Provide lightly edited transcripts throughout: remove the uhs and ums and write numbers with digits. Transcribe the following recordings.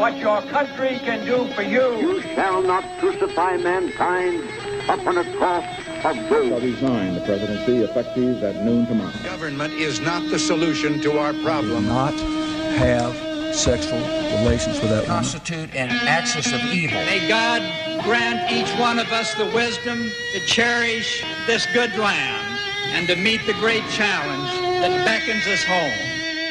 what your country can do for you. You shall not crucify mankind upon a cross of gold. Shall resign the presidency effective at noon tomorrow. Government is not the solution to our problem. Do not have sexual relations with that woman. Constitute an axis of evil. May God grant each one of us the wisdom to cherish this good land and to meet the great challenge that beckons us home.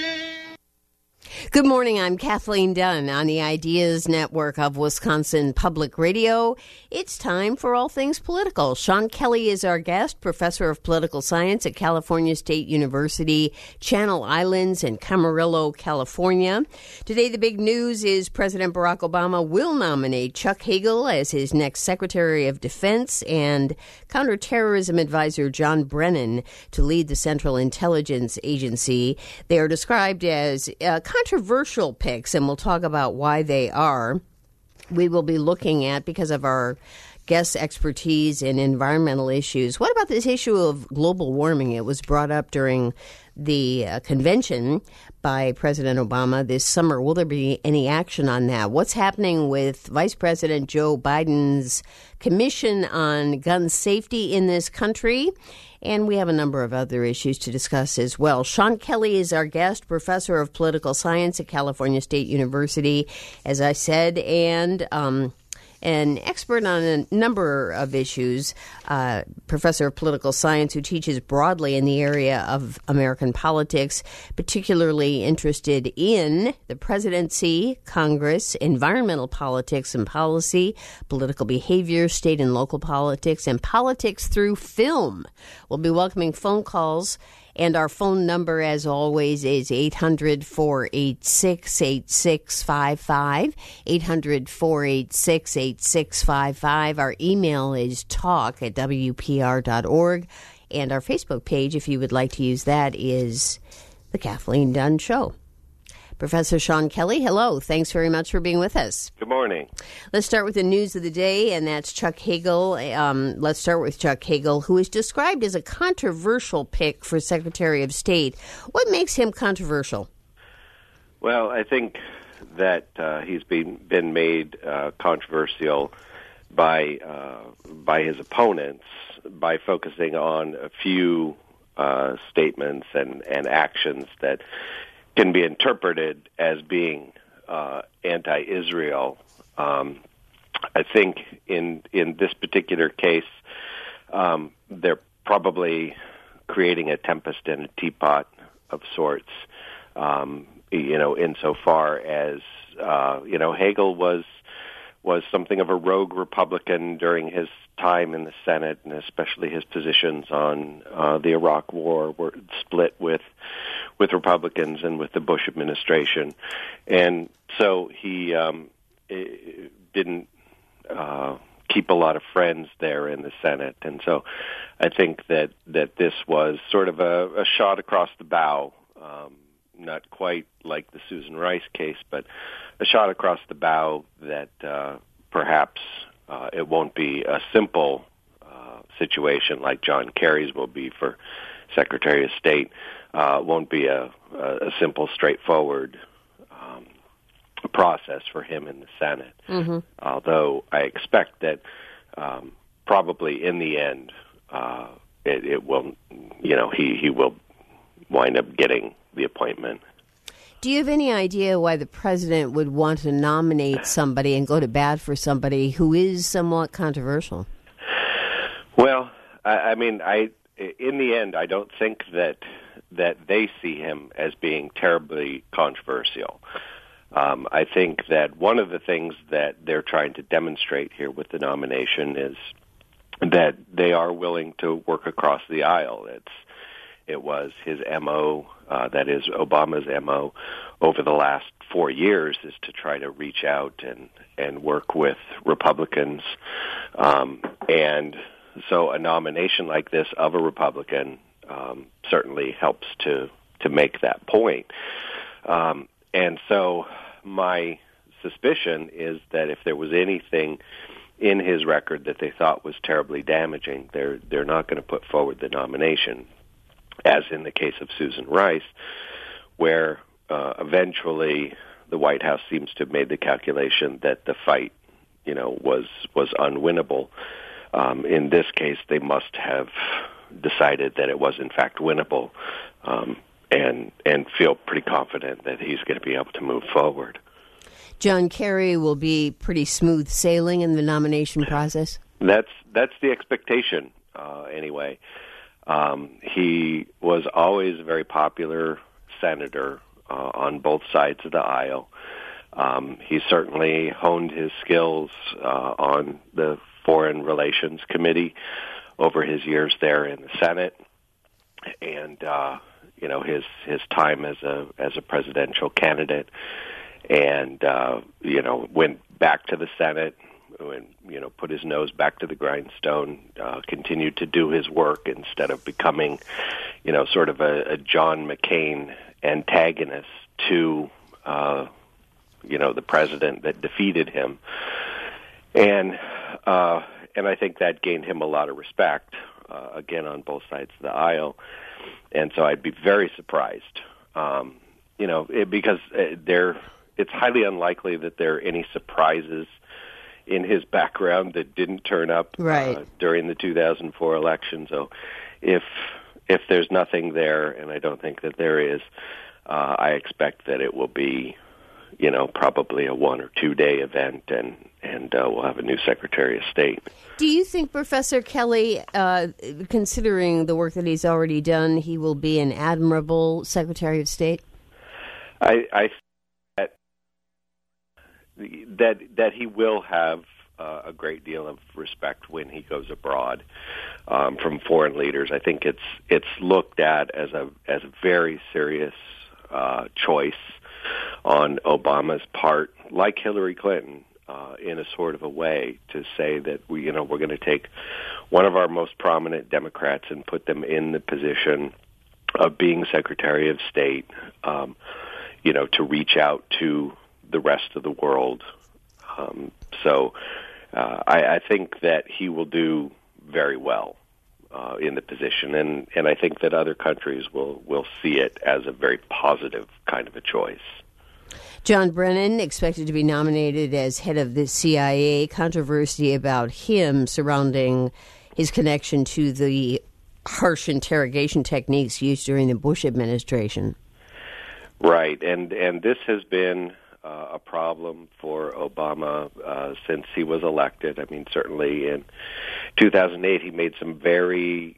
Good morning. I'm Kathleen Dunn on the Ideas Network of Wisconsin Public Radio. It's time for All Things Political. Sean Kelly is our guest, professor of political science at California State University, Channel Islands in Camarillo, California. Today, the big news is President Barack Obama will nominate Chuck Hagel as his next Secretary of Defense and counterterrorism advisor John Brennan to lead the Central Intelligence Agency. They are described as controversial picks, and we'll talk about why they are. We will be looking at, because of our guest expertise in environmental issues, what about this issue of global warming? It was brought up during the convention by President Obama this summer. Will there be any action on that? What's happening with Vice President Joe Biden's Commission on Gun Safety in this country? And we have a number of other issues to discuss as well. Sean Kelly is our guest, professor of political science at California State University, as I said, and an expert on a number of issues, professor of political science who teaches broadly in the area of American politics, particularly interested in the presidency, Congress, environmental politics and policy, political behavior, state and local politics, and politics through film. We'll be welcoming phone calls. And our phone number, as always, is 800-486-8655, 800-486-8655. Our email is talk@wpr.org. And our Facebook page, if you would like to use that, is The Kathleen Dunn Show. Professor Sean Kelly, hello. Thanks very much for being with us. Good morning. Let's start with the news of the day, and that's Chuck Hagel. Let's start with Chuck Hagel, who is described as a controversial pick for Secretary of State. What makes him controversial? Well, I think that he's been made controversial by his opponents by focusing on a few statements and actions that can be interpreted as being anti-Israel. I think in this particular case, they're probably creating a tempest in a teapot of sorts. Insofar as Hagel was something of a rogue Republican during his time in the Senate, and especially his positions on the Iraq War were split with Republicans and with the Bush administration, and so he didn't keep a lot of friends there in the Senate, and so I think that this was sort of a shot across the bow, not quite like the Susan Rice case, but a shot across the bow that perhaps it won't be a simple situation like John Kerry's will be for Secretary of State. Won't be a simple, straightforward process for him in the Senate. Mm-hmm. Although I expect that probably in the end it will, he will wind up getting the appointment. Do you have any idea why the president would want to nominate somebody and go to bat for somebody who is somewhat controversial? Well, in the end, I don't think that they see him as being terribly controversial. I think that one of the things that they're trying to demonstrate here with the nomination is that they are willing to work across the aisle. It was his MO, that is Obama's MO, over the last 4 years, is to try to reach out and work with Republicans. And so a nomination like this of a Republican certainly helps to make that point. And so my suspicion is that if there was anything in his record that they thought was terribly damaging, they're not going to put forward the nomination, as in the case of Susan Rice, where eventually the White House seems to have made the calculation that the fight, was unwinnable. In this case, they must have decided that it was in fact winnable, and feel pretty confident that he's going to be able to move forward. John Kerry will be pretty smooth sailing in the nomination process? That's the expectation, anyway. He was always a very popular senator on both sides of the aisle. He certainly honed his skills on the Foreign Relations Committee over his years there in the Senate, and his time as a presidential candidate, and went back to the Senate, and put his nose back to the grindstone, continued to do his work instead of becoming sort of a John McCain antagonist to the president that defeated him, and I think that gained him a lot of respect, again, on both sides of the aisle. And so I'd be very surprised, because it's highly unlikely that there are any surprises in his background that didn't turn up during the 2004 election. So if there's nothing there, and I don't think that there is, I expect that it will be, probably a 1 or 2 day event, and we'll have a new Secretary of State. Do you think, Professor Kelly, considering the work that he's already done, he will be an admirable Secretary of State? I that he will have a great deal of respect when he goes abroad from foreign leaders. I think it's looked at as a very serious choice on Obama's part, like Hillary Clinton, in a sort of a way, to say that we're going to take one of our most prominent Democrats and put them in the position of being Secretary of State, to reach out to the rest of the world. I think that he will do very well in the position, and I think that other countries will see it as a very positive kind of a choice. John Brennan, expected to be nominated as head of the CIA. Controversy about him surrounding his connection to the harsh interrogation techniques used during the Bush administration. Right, and this has been a problem for Obama since he was elected. I mean, certainly in 2008, he made some very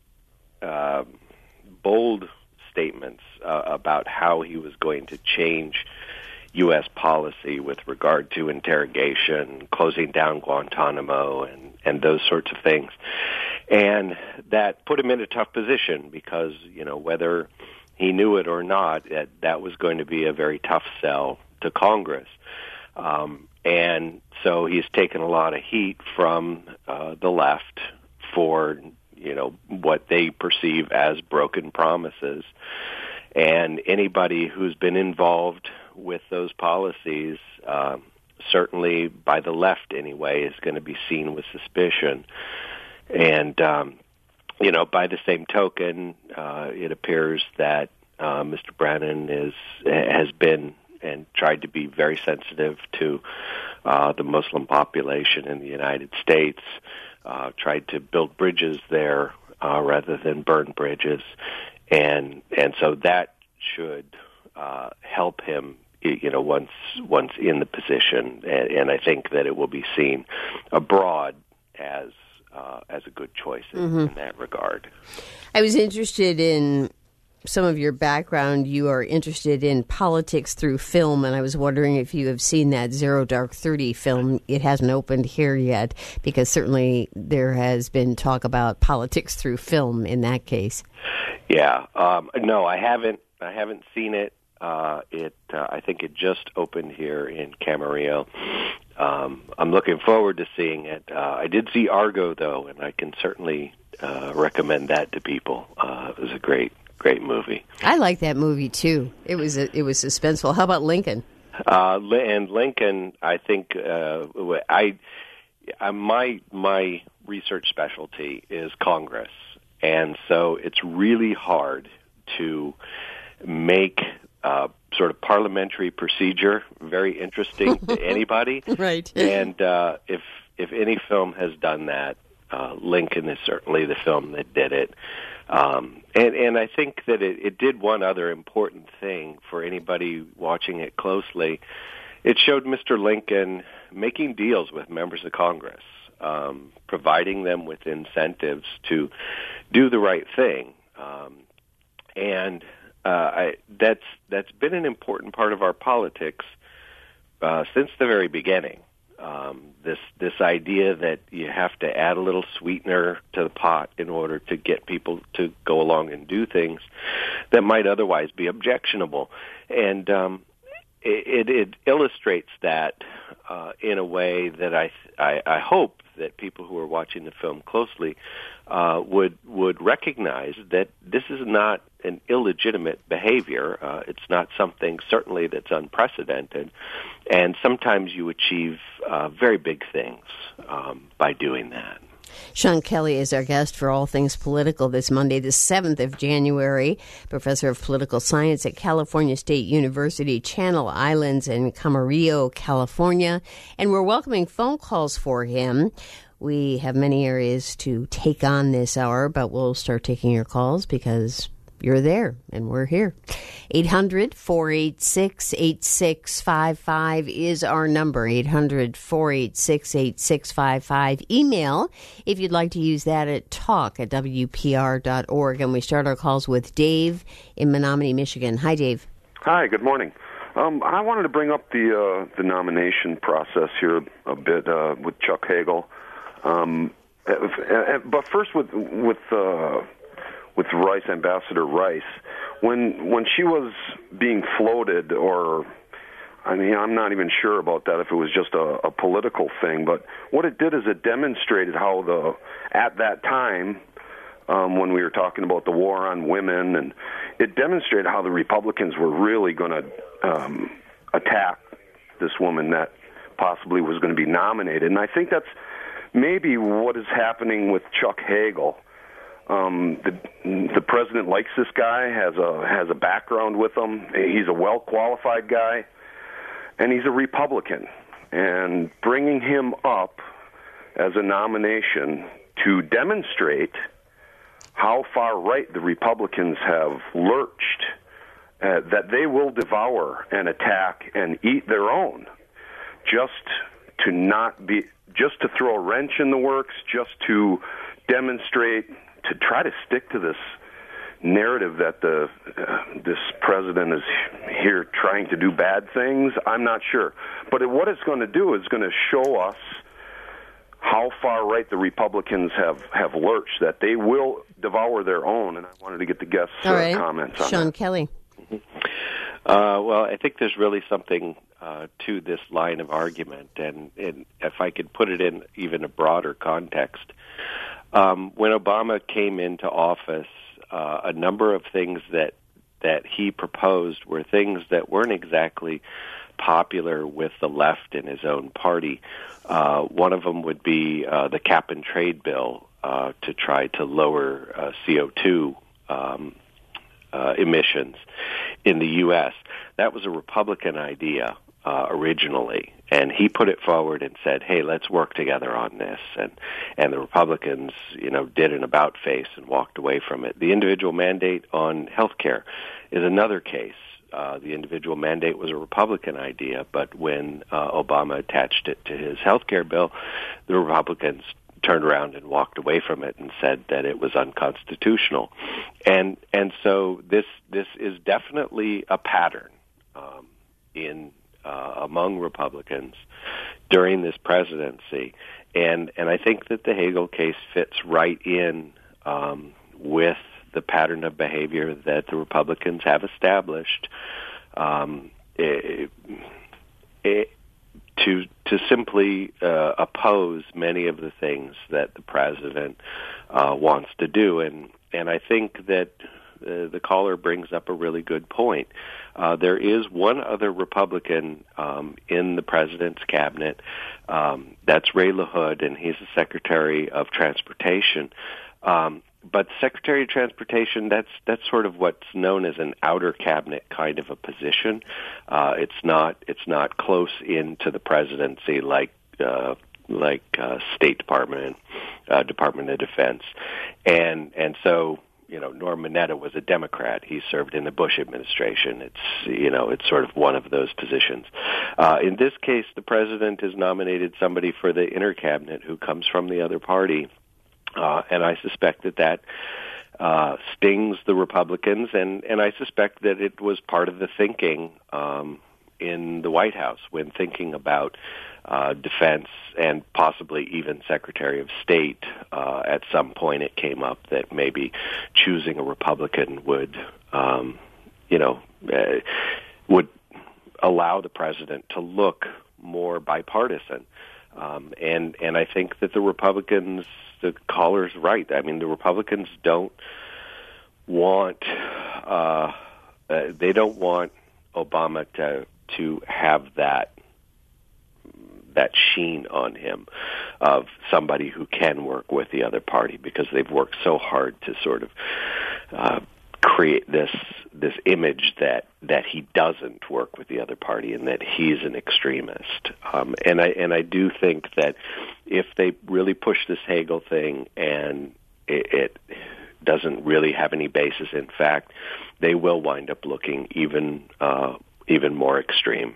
bold statements about how he was going to change U.S. policy with regard to interrogation, closing down Guantanamo, and those sorts of things. And that put him in a tough position because, whether he knew it or not, that was going to be a very tough sell to Congress. And so he's taken a lot of heat from the left for, what they perceive as broken promises. And anybody who's been involved with those policies, certainly by the left anyway, is going to be seen with suspicion. And, by the same token, it appears that Mr. Brennan has been and tried to be very sensitive to the Muslim population in the United States, tried to build bridges there rather than burn bridges. And so that should help him, once in the position. And I think that it will be seen abroad as a good choice in that regard. I was interested in some of your background. You are interested in politics through film, and I was wondering if you have seen that Zero Dark 30 film. It hasn't opened here yet, because certainly there has been talk about politics through film in that case. Yeah, no, I haven't seen it. I think it just opened here in Camarillo. I'm looking forward to seeing it. I did see Argo, though, and I can certainly recommend that to people. It was a great movie. I like that movie too. It was suspenseful. How about Lincoln? And Lincoln, I think my research specialty is Congress, and so it's really hard to make sort of parliamentary procedure very interesting to anybody. Right. And if any film has done that, Lincoln is certainly the film that did it. And I think that it did one other important thing for anybody watching it closely. It showed Mr. Lincoln making deals with members of Congress, providing them with incentives to do the right thing. That's been an important part of our politics since the very beginning. This idea that you have to add a little sweetener to the pot in order to get people to go along and do things that might otherwise be objectionable. And it illustrates that in a way that I hope that people who are watching the film closely would recognize that this is not an illegitimate behavior. It's not something certainly that's unprecedented, and sometimes you achieve very big things by doing that. Sean Kelly is our guest for All Things Political this Monday, the 7th of January, professor of political science at California State University, Channel Islands in Camarillo, California. And we're welcoming phone calls for him. We have many areas to take on this hour, but we'll start taking your calls because you're there and we're here. 800-486-8655 is our number, 800-486-8655. Email, if you'd like to use that, at talk@wpr.org. And we start our calls with Dave in Menominee, Michigan. Hi, Dave. Hi, good morning. I wanted to bring up the nomination process here a bit with Chuck Hagel. But first with Rice, Ambassador Rice, when she was being floated, or I mean, I'm not even sure about that if it was just a political thing, but what it did is it demonstrated how at that time, when we were talking about the war on women, and it demonstrated how the Republicans were really going to attack this woman that possibly was going to be nominated. And I think that's maybe what is happening with Chuck Hagel. The president likes this guy, has a background with him. He's a well-qualified guy, and he's a Republican. And bringing him up as a nomination to demonstrate how far right the Republicans have lurched, that they will devour and attack and eat their own, just to throw a wrench in the works, just to demonstrate, to try to stick to this narrative that this president is here trying to do bad things. I'm not sure. But what it's going to do is going to show us how far right the Republicans have lurched, that they will devour their own. And I wanted to get the guests' comments on Sean that. Kelly. Well, I think there's really something to this line of argument, and if I could put it in even a broader context, when Obama came into office, a number of things that he proposed were things that weren't exactly popular with the left in his own party. One of them would be the cap-and-trade bill to try to lower CO2 emissions in the U.S. That was a Republican idea originally, and he put it forward and said, hey, let's work together on this. And the Republicans, did an about-face and walked away from it. The individual mandate on health care is another case. The individual mandate was a Republican idea, but when Obama attached it to his health care bill, the Republicans turned around and walked away from it and said that it was unconstitutional. And so this is definitely a pattern among Republicans during this presidency, and I think that the Hagel case fits right in with the pattern of behavior that the Republicans have established to simply oppose many of the things that the president wants to do, and I think that the caller brings up a really good point. There is one other Republican in the president's cabinet. That's Ray LaHood, and he's the Secretary of Transportation. but Secretary of Transportation, that's sort of what's known as an outer cabinet kind of a position. It's not close into the presidency like State Department, Department of Defense, and so Norm Mineta was a Democrat. He served in the Bush administration. It's sort of one of those positions. In this case, the president has nominated somebody for the inner cabinet who comes from the other party. And I suspect that stings the Republicans, and I suspect that it was part of the thinking in the White House when thinking about defense and possibly even Secretary of State. At some point it came up that maybe choosing a Republican would allow the president to look more bipartisan. And I think that the Republicans, the caller's right. I mean, the Republicans don't want Obama to have that sheen on him of somebody who can work with the other party, because they've worked so hard to sort of create this image that he doesn't work with the other party and that he's an extremist. And I do think that if they really push this Hagel thing and it doesn't really have any basis in fact, they will wind up looking even more extreme.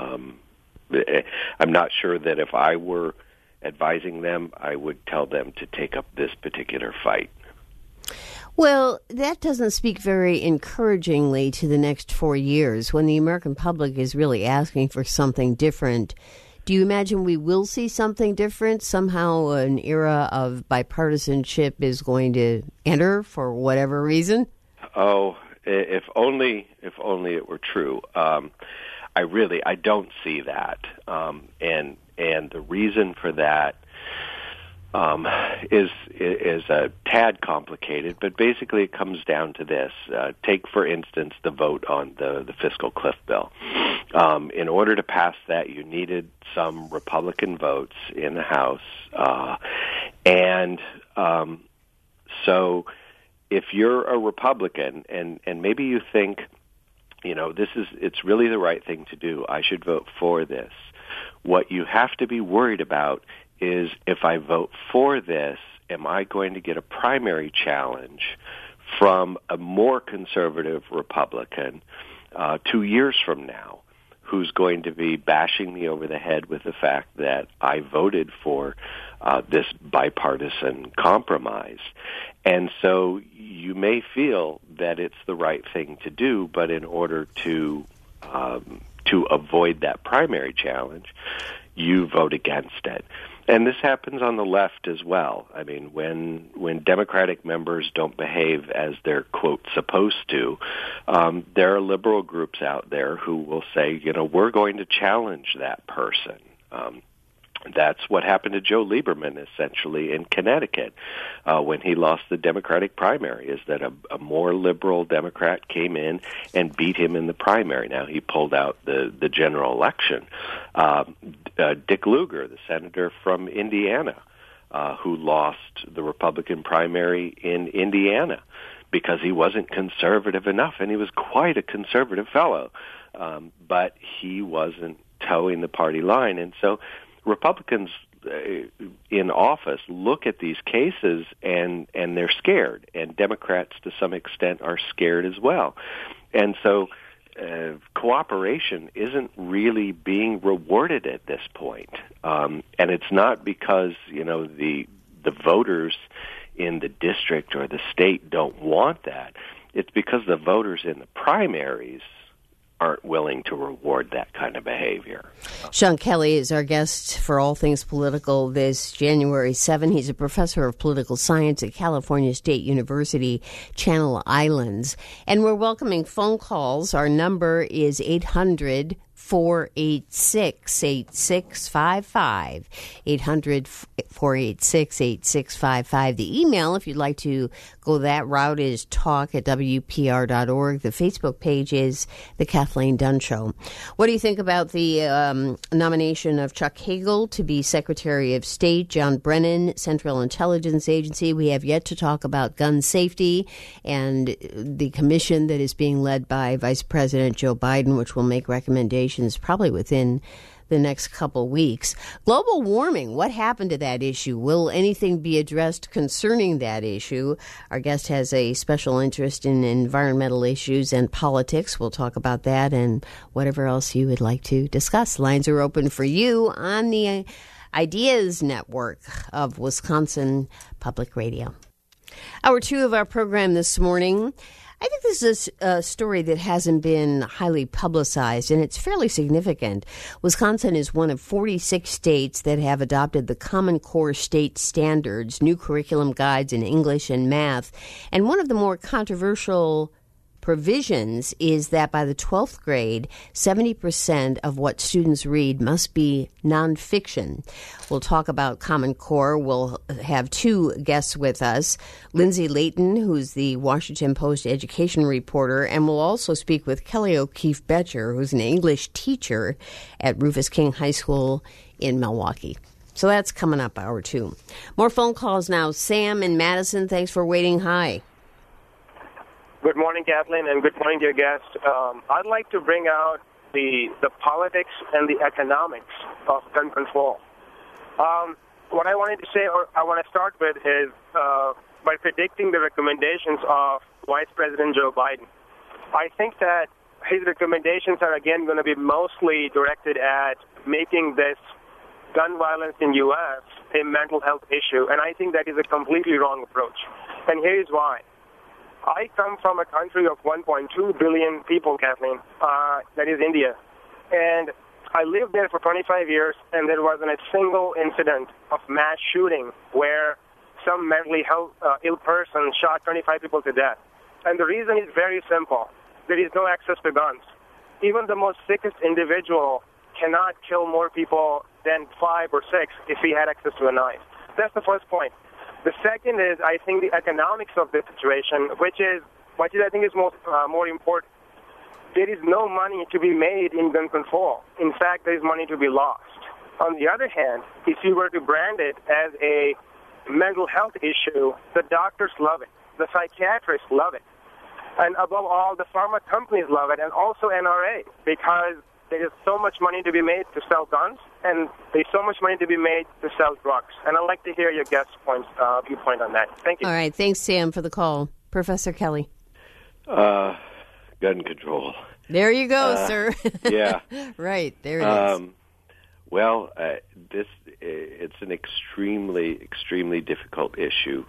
I'm not sure that if I were advising them, I would tell them to take up this particular fight. Well, that doesn't speak very encouragingly to the next 4 years when the American public is really asking for something different. Do you imagine we will see something different? Somehow an era of bipartisanship is going to enter for whatever reason? Oh, if only it were true. I don't see that. And the reason for that is a tad complicated, but basically it comes down to this. Take, for instance, the vote on the fiscal cliff bill. In order to pass that, you needed some Republican votes in the House. So if you're a Republican and maybe you think, it's really the right thing to do, I should vote for this, what you have to be worried about is, if I vote for this, am I going to get a primary challenge from a more conservative Republican 2 years from now, who's going to be bashing me over the head with the fact that I voted for this bipartisan compromise. And so you may feel that it's the right thing to do, but in order to avoid that primary challenge, you vote against it. And this happens on the left as well. I mean, when Democratic members don't behave as they're, quote, supposed to, there are liberal groups out there who will say, we're going to challenge that person. That's what happened to Joe Lieberman, essentially, in Connecticut when he lost the Democratic primary, is that a more liberal Democrat came in and beat him in the primary. Now, he pulled out the general election. Dick Lugar, the senator from Indiana, who lost the Republican primary in Indiana because he wasn't conservative enough, and he was quite a conservative fellow, but he wasn't towing the party line. And so Republicans in office look at these cases and they're scared, and Democrats to some extent are scared as well. And so cooperation isn't really being rewarded at this point. And it's not because, the voters in the district or the state don't want that. It's because the voters in the primaries aren't willing to reward that kind of behavior. Sean Kelly is our guest for All Things Political this January 7. He's a professor of political science at California State University, Channel Islands. And we're welcoming phone calls. Our number is 800 800-486-8655. 800-486-8655. The email, if you'd like to go that route, is talk@wpr.org. The Facebook page is The Kathleen Dunn Show. What do you think about the nomination of Chuck Hagel to be Secretary of State, John Brennan, Central Intelligence Agency? We have yet to talk about gun safety and the commission that is being led by Vice President Joe Biden, which will make recommendations probably within the next couple weeks. Global warming, what happened to that issue? Will anything be addressed concerning that issue? Our guest has a special interest in environmental issues and politics. We'll talk about that and whatever else you would like to discuss. Lines are open for you on the Ideas Network of Wisconsin Public Radio. Hour 2 of our program this morning. I think this is a story that hasn't been highly publicized, and it's fairly significant. Wisconsin is one of 46 states that have adopted the Common Core State Standards, new curriculum guides in English and math. And one of the more controversial provisions is that by the 12th grade, 70% of what students read must be nonfiction. We'll talk about Common Core. We'll have 2 guests with us, Lindsay Layton, who's the Washington Post education reporter, and we'll also speak with Kelly O'Keefe Betcher, who's an English teacher at Rufus King High School in Milwaukee. So that's coming up, hour 2. More phone calls now. Sam in Madison, thanks for waiting. Hi. Good morning, Kathleen, and good morning to your guest. I'd like to bring out the politics and the economics of gun control. What I wanted to say, or I want to start with, is by predicting the recommendations of Vice President Joe Biden. I think that his recommendations are, again, going to be mostly directed at making this gun violence in U.S. a mental health issue, and I think that is a completely wrong approach. And here is why. I come from a country of 1.2 billion people, Kathleen, that is India. And I lived there for 25 years, and there wasn't a single incident of mass shooting where some mentally ill person shot 25 people to death. And the reason is very simple. There is no access to guns. Even the most sickest individual cannot kill more people than 5 or 6 if he had access to a knife. That's the first point. The second is, I think, the economics of the situation, which I think is more important. There is no money to be made in gun control. In fact, there is money to be lost. On the other hand, if you were to brand it as a mental health issue, the doctors love it, the psychiatrists love it, and above all, the pharma companies love it, and also NRA, because there is so much money to be made to sell guns, and there's so much money to be made to sell drugs. And I'd like to hear your guest's viewpoint on that. Thank you. All right. Thanks, Sam, for the call. Professor Kelly. Gun control. There you go, sir. Yeah. Right. There it is. Well, it's an extremely, extremely difficult issue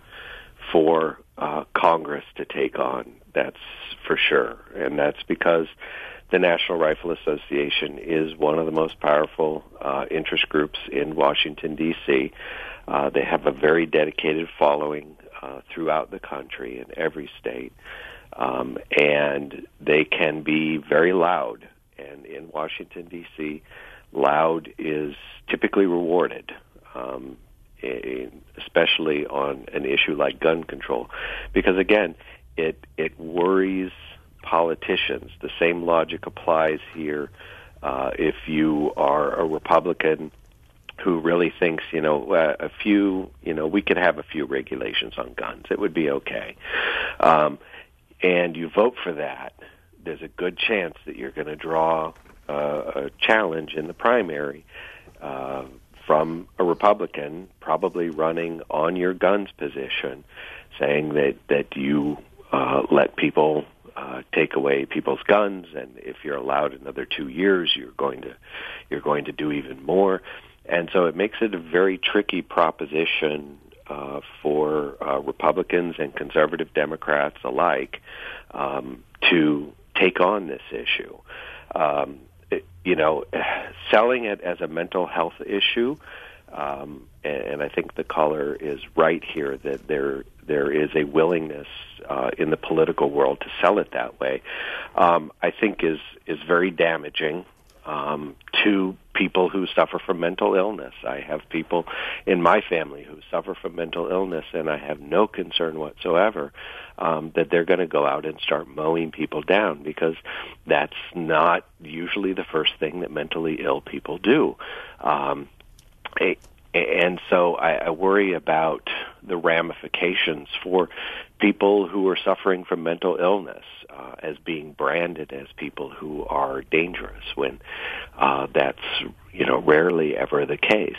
for Congress to take on. That's for sure. And that's because the National Rifle Association is one of the most powerful interest groups in Washington, D.C. They have a very dedicated following throughout the country in every state, and they can be very loud. And in Washington, D.C., loud is typically rewarded, especially on an issue like gun control, because, again, it worries politicians. The same logic applies here. If you are a Republican who really thinks, we could have a few regulations on guns, it would be okay, and you vote for that, there's a good chance that you're going to draw a challenge in the primary from a Republican, probably running on your guns position, saying that you let people take away people's guns, and if you're allowed another 2 years, you're going to do even more. And so it makes it a very tricky proposition for Republicans and conservative Democrats alike to take on this issue. Selling it as a mental health issue, and I think the caller is right here that there is a willingness in the political world to sell it that way, I think is very damaging. to people who suffer from mental illness. I have people in my family who suffer from mental illness, and I have no concern whatsoever that they're going to go out and start mowing people down, because that's not usually the first thing that mentally ill people do. And so I worry about the ramifications for people who are suffering from mental illness as being branded as people who are dangerous, when that's rarely ever the case.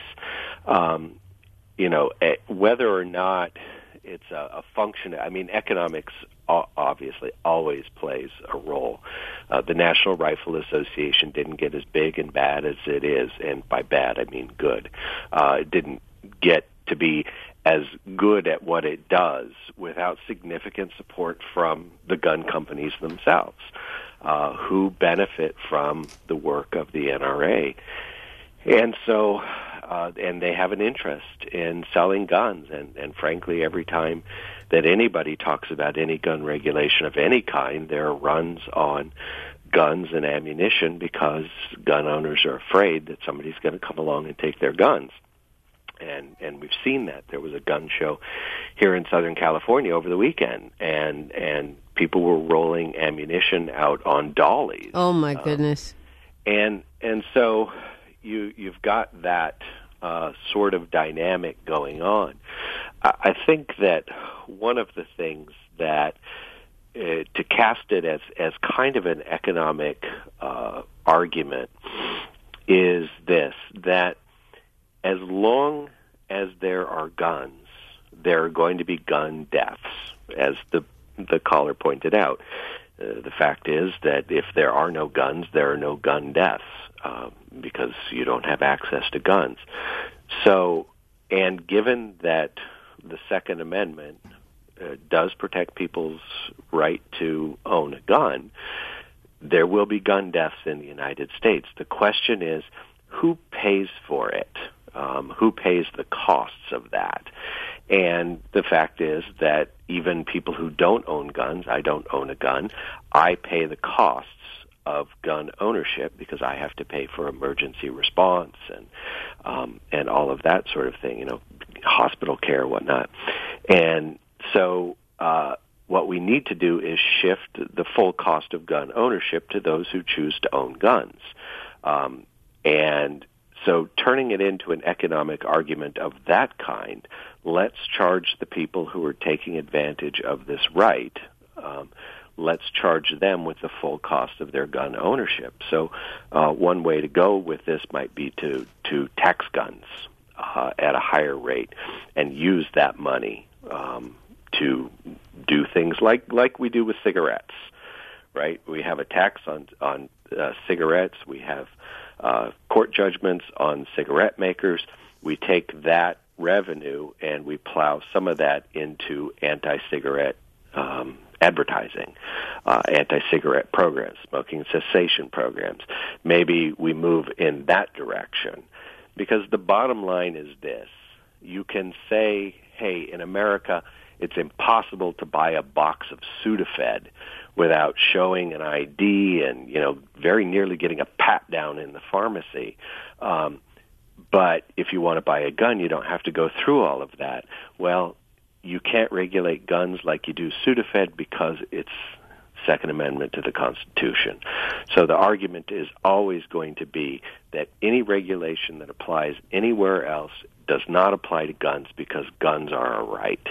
Whether or not it's a function, I mean, economics obviously always plays a role. The National Rifle Association didn't get as big and bad as it is, and by bad I mean good. It didn't get to be as good at what it does without significant support from the gun companies themselves, who benefit from the work of the NRA. And so, and they have an interest in selling guns, and frankly, every time that anybody talks about any gun regulation of any kind, there are runs on guns and ammunition, because gun owners are afraid that somebody's going to come along and take their guns. And we've seen that. There was a gun show here in Southern California over the weekend, and people were rolling ammunition out on dollies. Oh my goodness! And so you've got that sort of dynamic going on. I think that one of the things that to cast it as kind of an economic argument is this: that as long as there are guns, there are going to be gun deaths, as the caller pointed out. The fact is that if there are no guns, there are no gun deaths, because you don't have access to guns. So, and given that the Second Amendment does protect people's right to own a gun, there will be gun deaths in the United States. The question is, who pays for it? Who pays the costs of that? And the fact is that even people who don't own guns, I don't own a gun, I pay the costs of gun ownership, because I have to pay for emergency response and all of that sort of thing, hospital care, whatnot. And so what we need to do is shift the full cost of gun ownership to those who choose to own guns. And so turning it into an economic argument of that kind, let's charge the people who are taking advantage of this right. Let's charge them with the full cost of their gun ownership. So one way to go with this might be to tax guns at a higher rate and use that money to do things like we do with cigarettes, right? We have a tax on cigarettes. We have court judgments on cigarette makers. We take that revenue and we plow some of that into anti-cigarette advertising, anti-cigarette programs, smoking cessation programs. Maybe we move in that direction, because the bottom line is this. You can say, hey, in America, it's impossible to buy a box of Sudafed without showing an ID and, very nearly getting a pat down in the pharmacy. But if you want to buy a gun, you don't have to go through all of that. Well, you can't regulate guns like you do Sudafed, because it's Second Amendment to the Constitution. So the argument is always going to be that any regulation that applies anywhere else does not apply to guns, because guns are a right.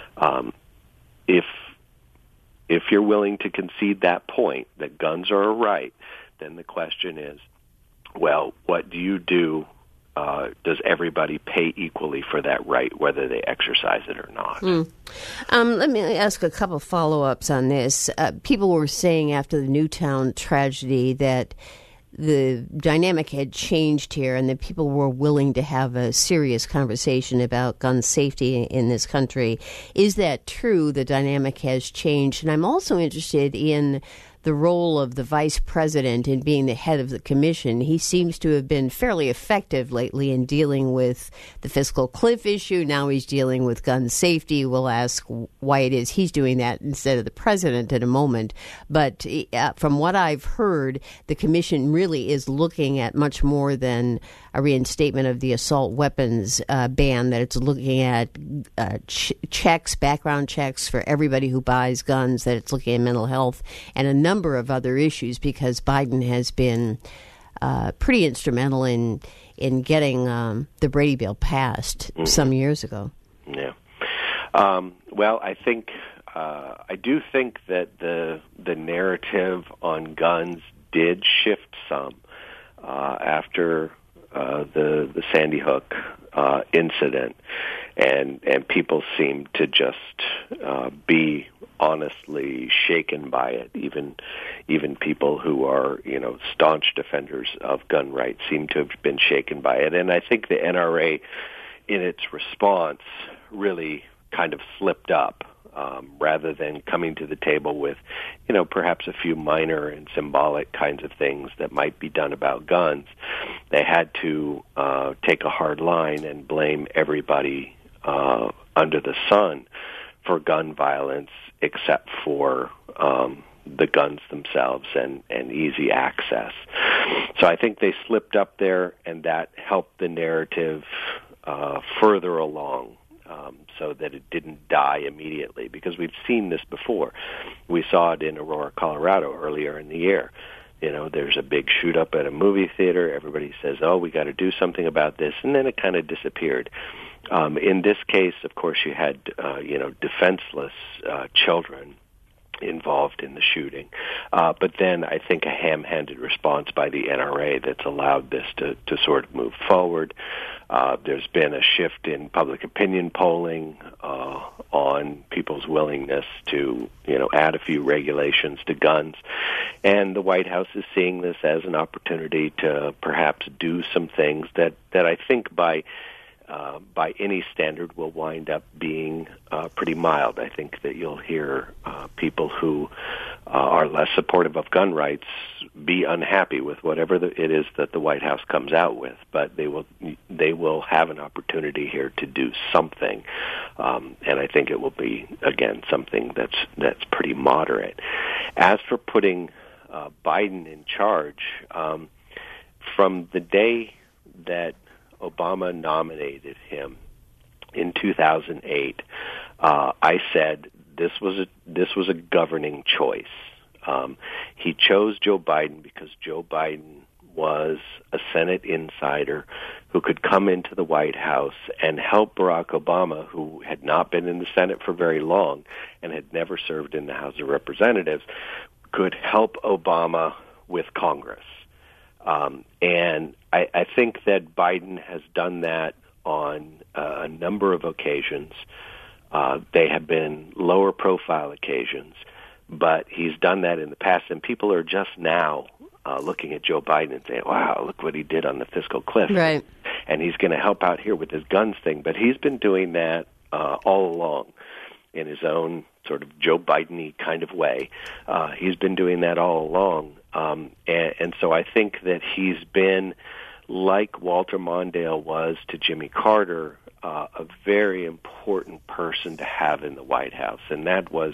If you're willing to concede that point, that guns are a right, then the question is, well, what do you do? Does everybody pay equally for that right, whether they exercise it or not? Let me ask a couple follow-ups on this. People were saying after the Newtown tragedy that the dynamic had changed here and that people were willing to have a serious conversation about gun safety in this country. Is that true? The dynamic has changed. And I'm also interested in the role of the vice president in being the head of the commission. He seems to have been fairly effective lately in dealing with the fiscal cliff issue. Now he's dealing with gun safety. We'll ask why it is he's doing that instead of the president in a moment. But from what I've heard, the commission really is looking at much more than a reinstatement of the assault weapons ban, that it's looking at checks, background checks for everybody who buys guns, that it's looking at mental health and a number of other issues, because Biden has been pretty instrumental in getting the Brady bill passed some years ago. Yeah. Well, I do think that the narrative on guns did shift some after the Sandy Hook incident, and people seem to just be honestly shaken by it. Even people who are staunch defenders of gun rights seem to have been shaken by it. And I think the NRA, in its response, really kind of slipped up. Rather than coming to the table with, perhaps a few minor and symbolic kinds of things that might be done about guns, they had to take a hard line and blame everybody under the sun for gun violence except for the guns themselves and easy access. So I think they slipped up there, and that helped the narrative further along. So that it didn't die immediately, because we've seen this before. We saw it in Aurora, Colorado earlier in the year. There's a big shoot up at a movie theater. Everybody says, oh, we got to do something about this. And then it kind of disappeared. In this case, of course, you had, defenseless children involved in the shooting. But then I think a ham-handed response by the NRA that's allowed this to sort of move forward. There's been a shift in public opinion polling on people's willingness to, add a few regulations to guns. And the White House is seeing this as an opportunity to perhaps do some things that I think by any standard will wind up being pretty mild. I think that you'll hear people who are less supportive of gun rights be unhappy with whatever it is that the White House comes out with, but they will have an opportunity here to do something, and I think it will be, again, something that's pretty moderate. As for putting Biden in charge, from the day that Obama nominated him in 2008, I said this was a governing choice. He chose Joe Biden because Joe Biden was a Senate insider who could come into the White House and help Barack Obama, who had not been in the Senate for very long and had never served in the House of Representatives, could help Obama with Congress. And I think that Biden has done that on a number of occasions. They have been lower profile occasions, but he's done that in the past, and people are just now looking at Joe Biden and saying, wow, look what he did on the fiscal cliff. Right. And he's going to help out here with his guns thing. But he's been doing that all along in his own sort of Joe Biden-y kind of way. He's been doing that all along. And so I think that he's been, like Walter Mondale was to Jimmy Carter, a very important person to have in the White House. And that was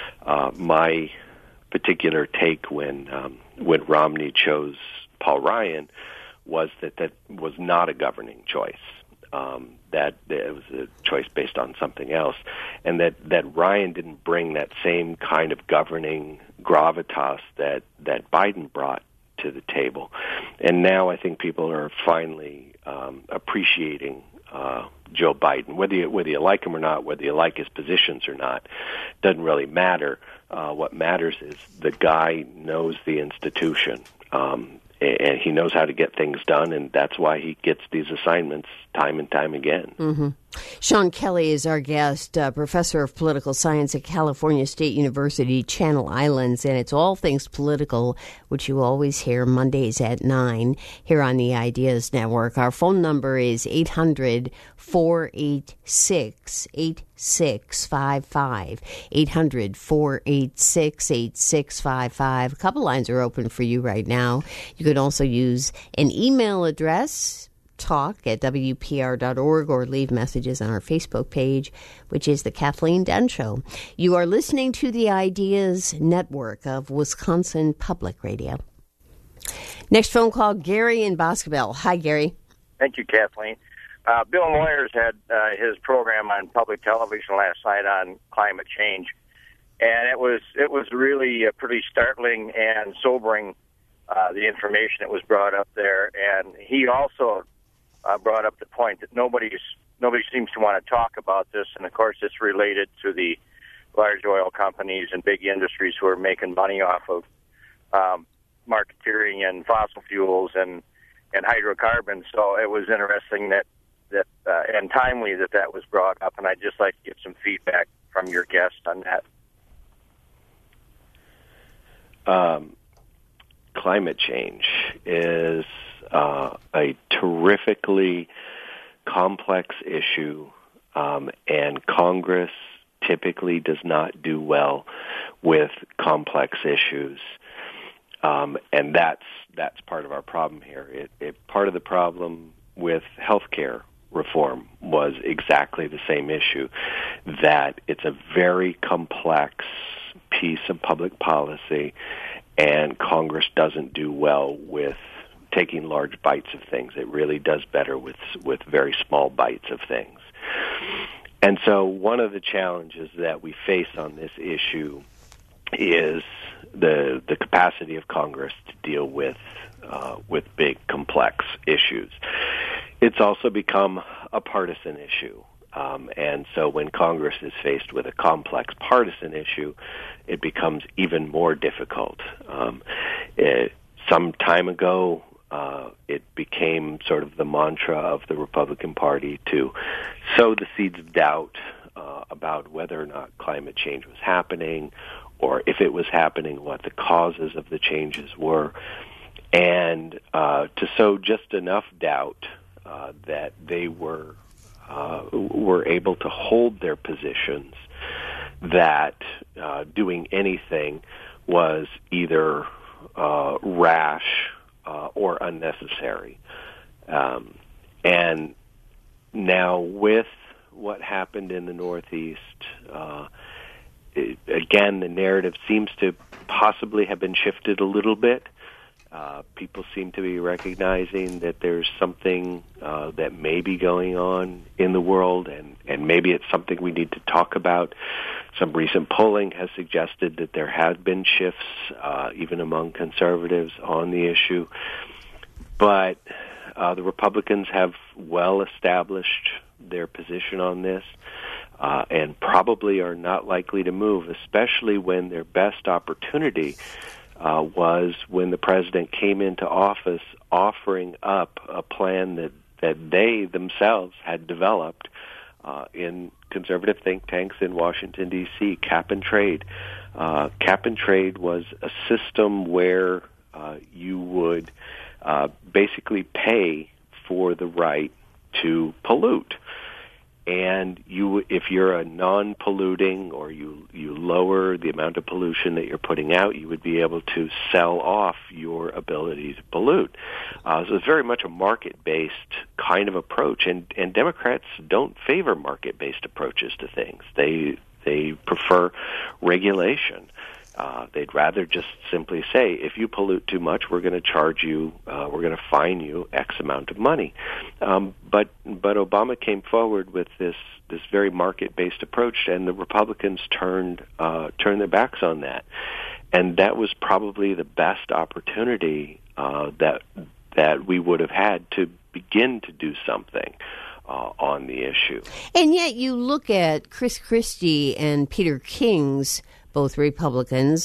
my particular take when Romney chose Paul Ryan, was that was not a governing choice. That it was a choice based on something else, and that Ryan didn't bring that same kind of governing gravitas that Biden brought to the table. And now I think people are finally appreciating Joe Biden. Whether you like him or not, whether you like his positions or not, doesn't really matter. What matters is the guy knows the institution. And he knows how to get things done, and that's why he gets these assignments time and time again. Mm-hmm. Sean Kelly is our guest, professor of political science at California State University, Channel Islands, and it's All Things Political, which you always hear Mondays at 9 here on the Ideas Network. Our phone number is 800-486-8655, 800-486-8655. A couple lines are open for you right now. You can also use an email address, talk@wpr.org, or leave messages on our Facebook page, which is The Kathleen Dunn Show. You are listening to the Ideas Network of Wisconsin Public Radio. Next phone call, Gary in Boscobel. Hi, Gary. Thank you, Kathleen. Bill Moyers had his program on public television last night on climate change, and it was really pretty startling and sobering, the information that was brought up there. And he also brought up the point that nobody seems to want to talk about this, and of course it's related to the large oil companies and big industries who are making money off of marketeering and fossil fuels and hydrocarbons. So it was interesting that and timely that was brought up, and I'd just like to get some feedback from your guest on that. Climate change is a terrifically complex issue, and Congress typically does not do well with complex issues, and that's part of our problem here. Part of the problem with healthcare reform was exactly the same issue, that it's a very complex piece of public policy, and Congress doesn't do well with taking large bites of things. It really does better with very small bites of things. And so one of the challenges that we face on this issue is the capacity of Congress to deal with big, complex issues. It's also become a partisan issue. And so when Congress is faced with a complex partisan issue, it becomes even more difficult. Some time ago, it became sort of the mantra of the Republican Party to sow the seeds of doubt about whether or not climate change was happening, or if it was happening, what the causes of the changes were, and to sow just enough doubt that they were able to hold their positions that doing anything was either rash or unnecessary. And now with what happened in the Northeast, again, the narrative seems to possibly have been shifted a little bit. People seem to be recognizing that there's something that may be going on in the world, and maybe it's something we need to talk about. Some recent polling has suggested that there have been shifts, even among conservatives, on the issue. But the Republicans have well established their position on this, and probably are not likely to move, especially when their best opportunity was when the president came into office offering up a plan that they themselves had developed in conservative think tanks in Washington, D.C., cap and trade. Cap and trade was a system where you would basically pay for the right to pollute. And if you're a non-polluting, or you lower the amount of pollution that you're putting out, you would be able to sell off your ability to pollute. So it's very much a market-based kind of approach, and Democrats don't favor market-based approaches to things. They prefer regulation. They'd rather just simply say, if you pollute too much, we're going to charge you, we're going to fine you X amount of money. But Obama came forward with this very market-based approach, and the Republicans turned their backs on that. And that was probably the best opportunity that we would have had to begin to do something on the issue. And yet you look at Chris Christie and Peter King's, both Republicans,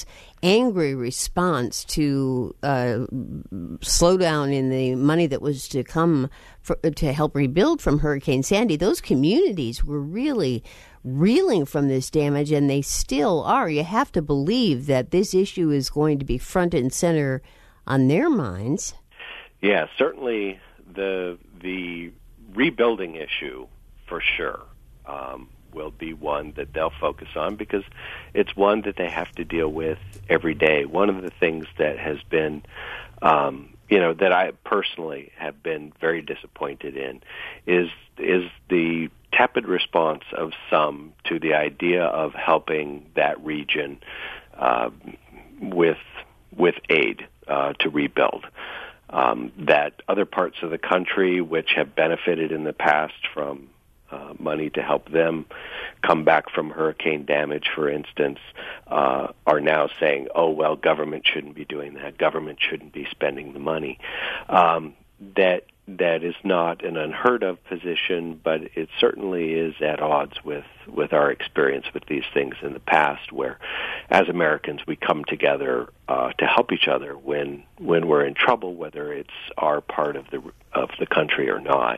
angry response to slow down in the money that was to come to help rebuild from Hurricane Sandy, those communities were really reeling from this damage, and they still are. You have to believe that this issue is going to be front and center on their minds. Yeah, certainly the rebuilding issue, for sure, will be one that they'll focus on because it's one that they have to deal with every day. One of the things that has been, that I personally have been very disappointed in is the tepid response of some to the idea of helping that region with aid to rebuild. That other parts of the country which have benefited in the past from money to help them come back from hurricane damage, for instance, are now saying, oh, well, government shouldn't be doing that. Government shouldn't be spending the money. That is not an unheard of position, but it certainly is at odds with our experience with these things in the past, where as Americans we come together to help each other when we're in trouble, whether it's our part of the country or not.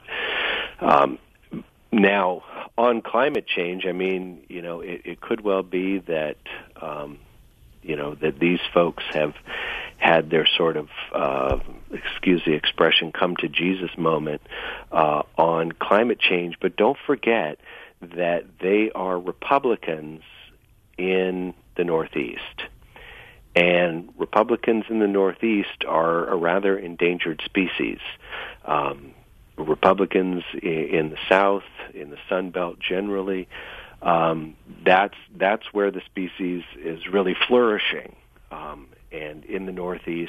Now, on climate change, I mean, it could well be that that these folks have had their sort of, excuse the expression, come to Jesus moment on climate change. But don't forget that they are Republicans in the Northeast. And Republicans in the Northeast are a rather endangered species. Republicans in the South, in the Sun Belt generally, that's where the species is really flourishing. And in the Northeast,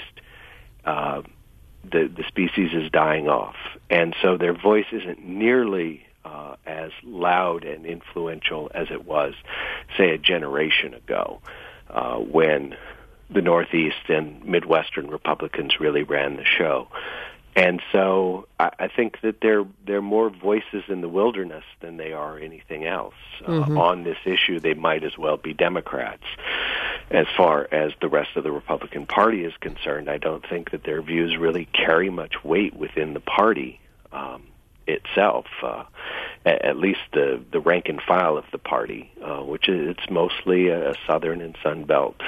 the species is dying off. And so their voice isn't nearly as loud and influential as it was, say, a generation ago, when the Northeast and Midwestern Republicans really ran the show. And so I think that they're more voices in the wilderness than they are anything else. On this issue, they might as well be Democrats. As far as the rest of the Republican Party is concerned, I don't think that their views really carry much weight within the party itself, at least the rank and file of the party, which is it's mostly a Southern and Sun Belt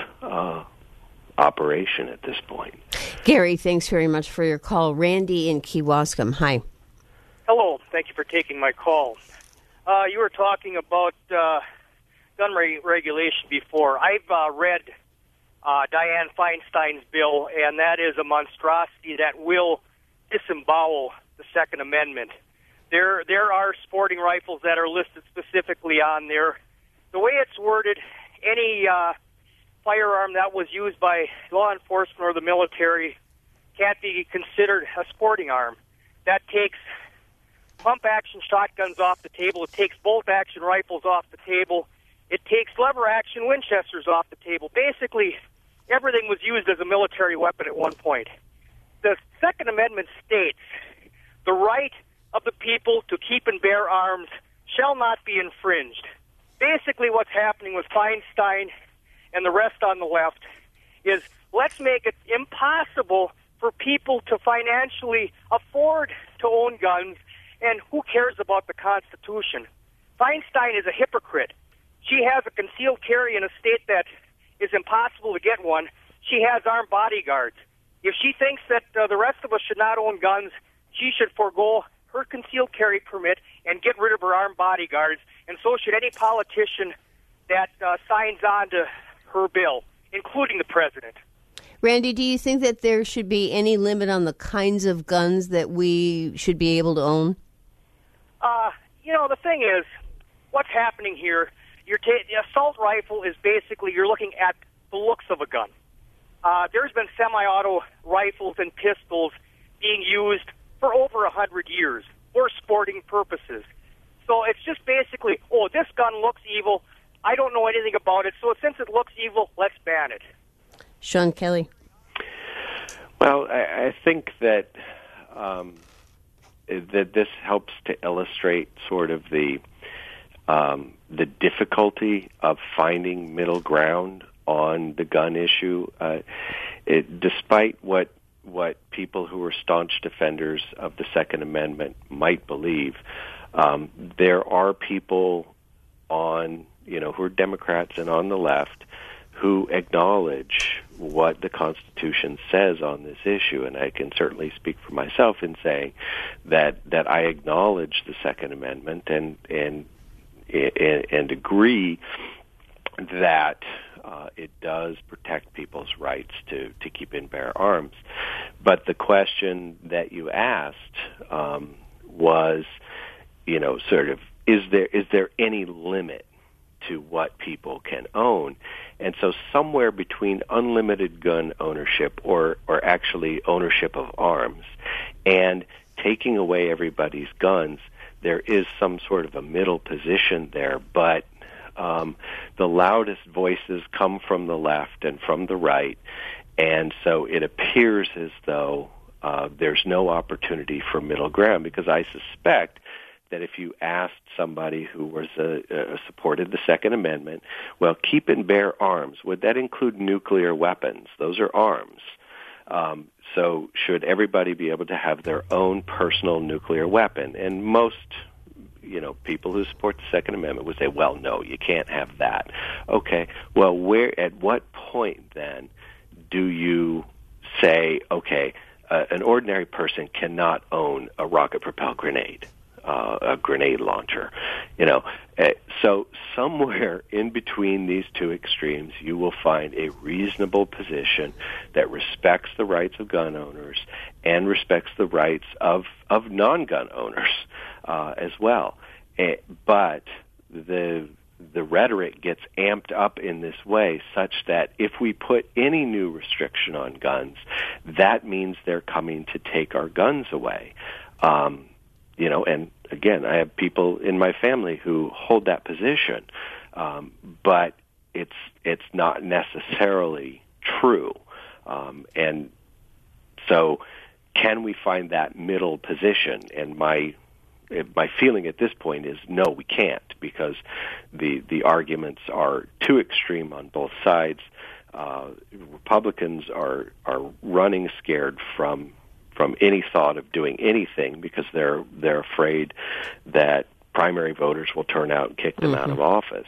operation at this point. Gary, thanks very much for your call. Randy in Kewaskum, hi. Hello, thank you for taking my call. You were talking about gun regulation before. I've read Dianne Feinstein's bill, and that is a monstrosity that will disembowel the Second Amendment. There are sporting rifles that are listed specifically on there. The way it's worded, any firearm that was used by law enforcement or the military can't be considered a sporting arm. That takes pump-action shotguns off the table. It takes bolt-action rifles off the table. It takes lever-action Winchesters off the table. Basically, everything was used as a military weapon at one point. The Second Amendment states, the right of the people to keep and bear arms shall not be infringed. Basically, what's happening with Feinstein and the rest on the left is let's make it impossible for people to financially afford to own guns, and who cares about the Constitution? Feinstein is a hypocrite. She has a concealed carry in a state that is impossible to get one. She has armed bodyguards. If she thinks that the rest of us should not own guns, she should forego her concealed carry permit and get rid of her armed bodyguards, and so should any politician that signs on to her bill, including the president. Randy, do you think that there should be any limit on the kinds of guns that we should be able to own? The thing is, what's happening here, the assault rifle is basically, you're looking at the looks of a gun. There's been semi-auto rifles and pistols being used for over 100 years for sporting purposes. So it's just basically, this gun looks evil. I don't know anything about it, so since it looks evil, let's ban it. Sean Kelly. Well, I think that that this helps to illustrate sort of the difficulty of finding middle ground on the gun issue. Despite what people who are staunch defenders of the Second Amendment might believe, there are people who are Democrats and on the left who acknowledge what the Constitution says on this issue, and I can certainly speak for myself in saying that I acknowledge the Second Amendment and agree that it does protect people's rights to keep and bear arms. But the question that you asked was, sort of, is there any limit to what people can own? And so somewhere between unlimited gun ownership or actually ownership of arms and taking away everybody's guns, there is some sort of a middle position there. But the loudest voices come from the left and from the right, and so it appears as though there's no opportunity for middle ground, because I suspect that if you asked somebody who was supported the Second Amendment, well, keep and bear arms, would that include nuclear weapons? Those are arms. So should everybody be able to have their own personal nuclear weapon? And most people who support the Second Amendment would say, well, no, you can't have that. Okay, well, at what point then do you say, okay, an ordinary person cannot own a rocket-propelled grenade? A grenade launcher, So somewhere in between these two extremes, you will find a reasonable position that respects the rights of gun owners and respects the rights of non-gun owners as well. But the rhetoric gets amped up in this way such that if we put any new restriction on guns, that means they're coming to take our guns away. And again, I have people in my family who hold that position, but it's not necessarily true. And so, can we find that middle position? And my feeling at this point is no, we can't, because the arguments are too extreme on both sides. Republicans are running scared from any thought of doing anything because they're afraid that primary voters will turn out and kick them out of office.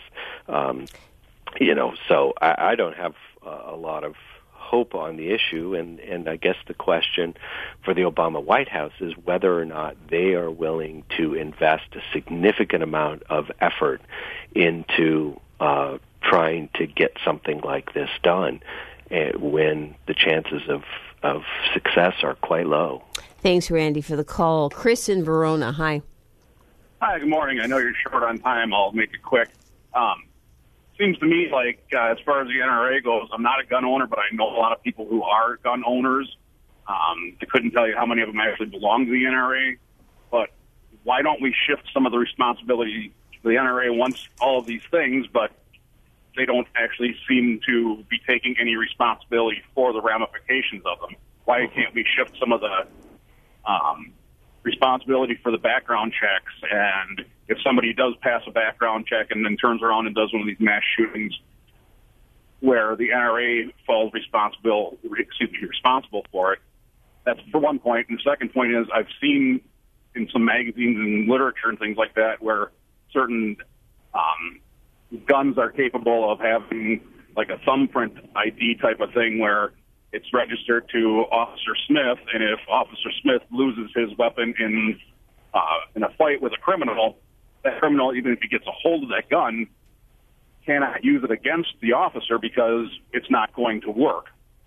So I don't have a lot of hope on the issue, and I guess the question for the Obama White House is whether or not they are willing to invest a significant amount of effort into trying to get something like this done when the chances of success are quite low. Thanks, Randy, for the call. Chris in Verona, hi. Hi, good morning. I know you're short on time. I'll make it quick. Seems to me like, as far as the NRA goes, I'm not a gun owner, but I know a lot of people who are gun owners. I couldn't tell you how many of them actually belong to the NRA, but why don't we shift some of the responsibility to the NRA wants all of these things, but they don't actually seem to be taking any responsibility for the ramifications of them. Why can't we shift some of the responsibility for the background checks? And if somebody does pass a background check and then turns around and does one of these mass shootings where the NRA falls responsible for it, that's for one point. And the second point is I've seen in some magazines and literature and things like that where certain guns are capable of having like a thumbprint ID type of thing where it's registered to Officer Smith, and if Officer Smith loses his weapon in a fight with a criminal, that criminal, even if he gets a hold of that gun, cannot use it against the officer because it's not going to work.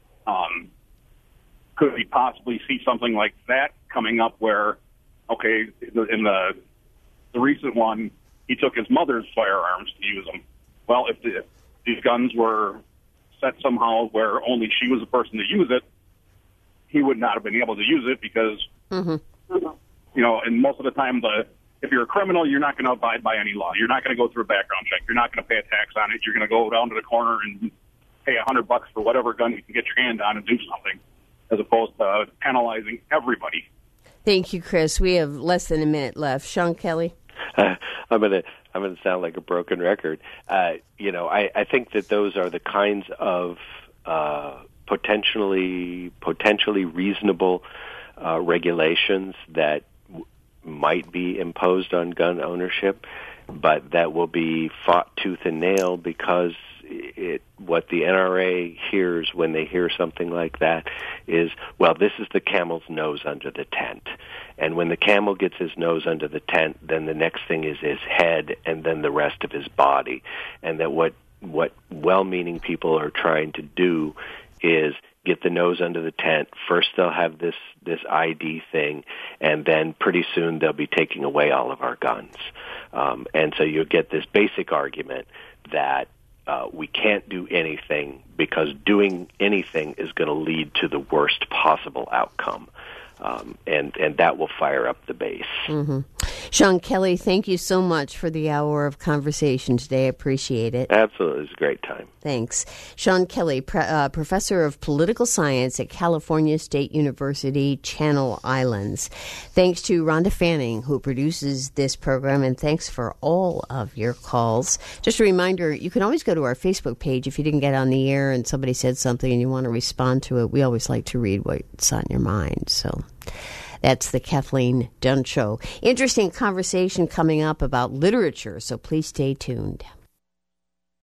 Could we possibly see something like that coming up where, okay, in the recent one, he took his mother's firearms to use them. Well, if these guns were set somehow where only she was the person to use it, he would not have been able to use it because, and most of the time, if you're a criminal, you're not going to abide by any law. You're not going to go through a background check. You're not going to pay a tax on it. You're going to go down to the corner and pay $100 for whatever gun you can get your hand on and do something, as opposed to penalizing everybody. Thank you, Chris. We have less than a minute left. Sean Kelly? I'm going I'm going to sound like a broken record. I think that those are the kinds of potentially reasonable regulations that might be imposed on gun ownership, but that will be fought tooth and nail because what the NRA hears when they hear something like that is, well, this is the camel's nose under the tent. And when the camel gets his nose under the tent, then the next thing is his head and then the rest of his body. And that what well-meaning people are trying to do is get the nose under the tent. First they'll have this ID thing, and then pretty soon they'll be taking away all of our guns. And so you'll get this basic argument that we can't do anything because doing anything is going to lead to the worst possible outcome. And that will fire up the base. Mm-hmm. Sean Kelly, thank you so much for the hour of conversation today. I appreciate it. Absolutely. It was a great time. Thanks. Sean Kelly, professor of political science at California State University, Channel Islands. Thanks to Rhonda Fanning, who produces this program, and thanks for all of your calls. Just a reminder, you can always go to our Facebook page if you didn't get on the air and somebody said something and you want to respond to it. We always like to read what's on your mind, so... That's the Kathleen Dunn Show. Interesting conversation coming up about literature, so please stay tuned.